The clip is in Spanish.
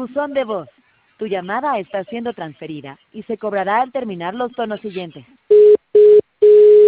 Buzón de voz. Tu llamada está siendo transferida y se cobrará al terminar los tonos siguientes.